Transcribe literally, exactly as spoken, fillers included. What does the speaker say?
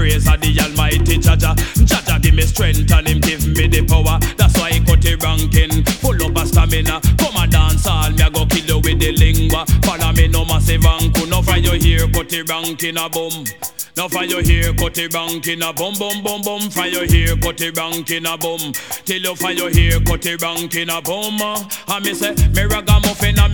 praise of the Almighty Jaja. Jaja give me strength and him give me the power. That's why he cut the ranking, full up a stamina. Come and dance all, me a go kill you with the lingua. Follow me no massive anku, no for you here cut the ranking a boom. Now for you here, cut the ranking a boom, boom, boom, boom. For you here, cut the ranking a boom. Till you for you here, cut the ranking a boom. And me say, me ragamuffin a